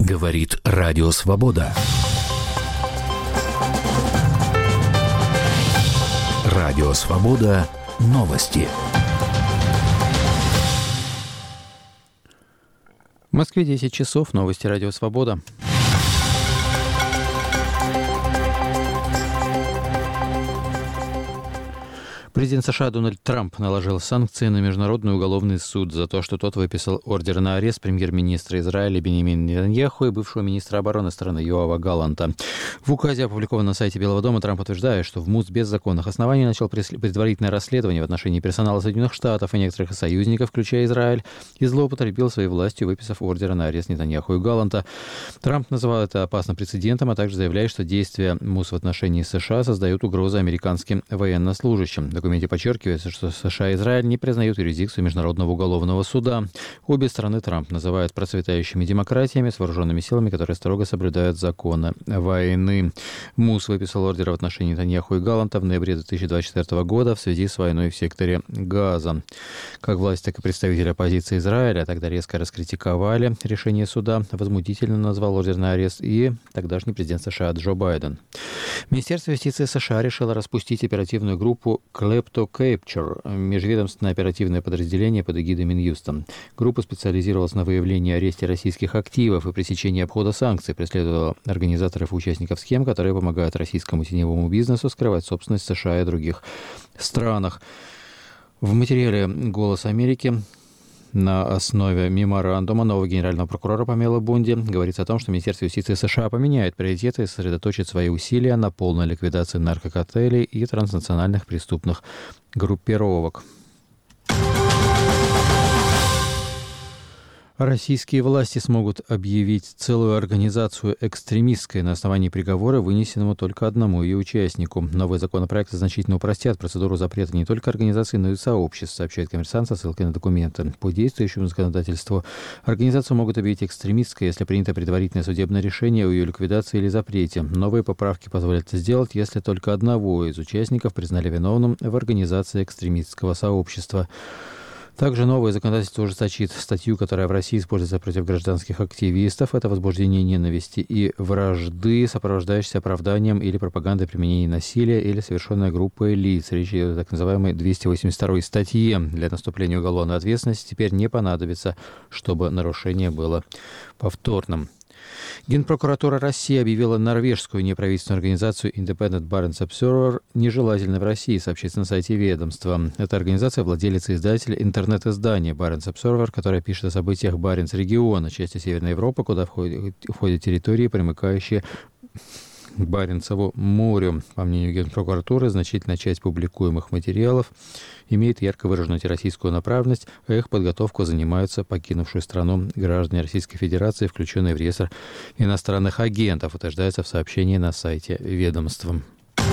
Говорит Радио Свобода. Радио Свобода. Новости. В Москве 10 часов. Новости Радио Свобода. Президент США Дональд Трамп наложил санкции на Международный уголовный суд за то, что тот выписал ордер на арест премьер-министра Израиля Биньямина Нетаньяху и бывшего министра обороны страны Йоава Галланта. В указе, опубликованном на сайте Белого дома, Трамп утверждает, что в МУД без законных оснований начал предварительное расследование в отношении персонала Соединенных Штатов и некоторых союзников, включая Израиль, и злоупотребил своей властью, выписав ордер на арест Нетаньяху и Галланта. Трамп называл это опасным прецедентом, а также заявляет, что действия МУД в отношении США создают угрозу американским военнослужащим. В документе подчеркивается, что США и Израиль не признают юрисдикцию Международного уголовного суда. Обе страны Трамп называют процветающими демократиями с вооруженными силами, которые строго соблюдают законы войны. МУС выписал ордер в отношении Нетаньяху и Галланта в ноябре 2024 года в связи с войной в секторе Газа. Как власть, так и представители оппозиции Израиля тогда резко раскритиковали решение суда, возмутительно назвал ордер на арест и тогдашний президент США Джо Байден. Министерство юстиции США решило распустить оперативную группу Klepto Capture, межведомственное оперативное подразделение под эгидой Минюста. Группа специализировалась на выявлении и аресте российских активов и пресечении обхода санкций, преследовала организаторов и участников схем, которые помогают российскому теневому бизнесу скрывать собственность в США и других странах. В материале «Голос Америки» на основе меморандума нового генерального прокурора Памелы Бонди говорится о том, что Министерство юстиции США поменяет приоритеты и сосредоточит свои усилия на полной ликвидации наркокартелей и транснациональных преступных группировок. Российские власти смогут объявить целую организацию экстремистской на основании приговора, вынесенного только одному ее участнику. Новый законопроект значительно упростят процедуру запрета не только организаций, но и сообществ, сообщает «Коммерсант» со ссылкой на документы. По действующему законодательству организацию могут объявить экстремистской, если принято предварительное судебное решение о ее ликвидации или запрете. Новые поправки позволят это сделать, если только одного из участников признали виновным в организации экстремистского сообщества. Также новое законодательство ужесточит статью, которая в России используется против гражданских активистов. Это возбуждение ненависти и вражды, сопровождающейся оправданием или пропагандой применения насилия или совершенной группой лиц. Речь идет о так называемой 282 статье. Для наступления уголовной ответственности теперь не понадобится, чтобы нарушение было повторным. Генпрокуратура России объявила норвежскую неправительственную организацию Independent Barents Observer нежелательной в России, сообщается на сайте ведомства. Эта организация владелец и издатель интернет-издания Barents Observer, которая пишет о событиях Баренц-региона, части Северной Европы, куда входят территории, примыкающие к Баренцеву морю. По мнению Генпрокуратуры, значительная часть публикуемых материалов имеет ярко выраженную антироссийскую направленность, а их подготовку занимаются покинувшие страну граждане Российской Федерации, включенные в реестр иностранных агентов, утверждается в сообщении на сайте ведомства.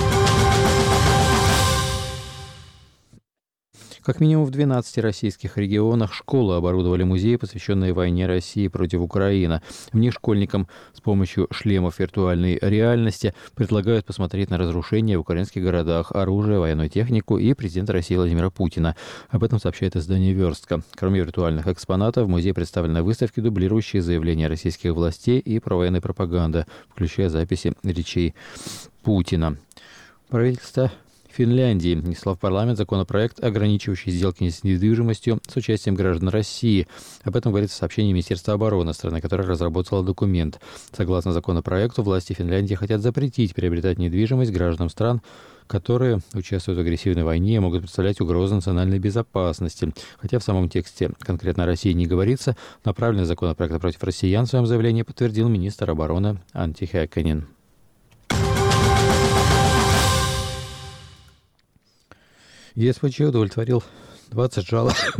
Как минимум в 12 российских регионах школы оборудовали музеи, посвященные войне России против Украины. В них школьникам с помощью шлемов виртуальной реальности предлагают посмотреть на разрушения в украинских городах, оружие, военную технику и президента России Владимира Путина. Об этом сообщает издание «Верстка». Кроме виртуальных экспонатов, в музее представлены выставки, дублирующие заявления российских властей и провоенной пропаганды, включая записи речей Путина. Правительство Финляндии внесла в парламент законопроект, ограничивающий сделки с недвижимостью с участием граждан России. Об этом говорится в сообщении Министерства обороны страны, которое разработало документ. Согласно законопроекту, власти Финляндии хотят запретить приобретать недвижимость гражданам стран, которые участвуют в агрессивной войне и могут представлять угрозу национальной безопасности. Хотя в самом тексте конкретно о России не говорится, направленный законопроект против россиян в своем заявлении подтвердил министр обороны Анtti Häkkänen. ЕСПЧ удовлетворил 20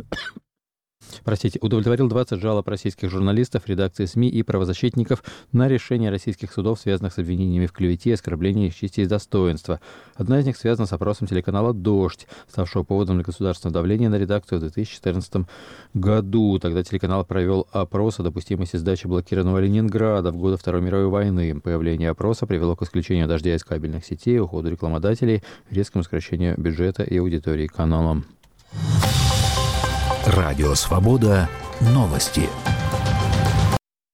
жалоб российских журналистов, редакций СМИ и правозащитников на решение российских судов, связанных с обвинениями в клевете и оскорблении чести и достоинства. Одна из них связана с опросом телеканала «Дождь», ставшего поводом для государственного давления на редакцию в 2014 году. Тогда телеканал провел опрос о допустимости сдачи блокированного Ленинграда в годы Второй мировой войны. Появление опроса привело к исключению дождя из кабельных сетей, уходу рекламодателей, резкому сокращению бюджета и аудитории канала. Радио Свобода. Новости.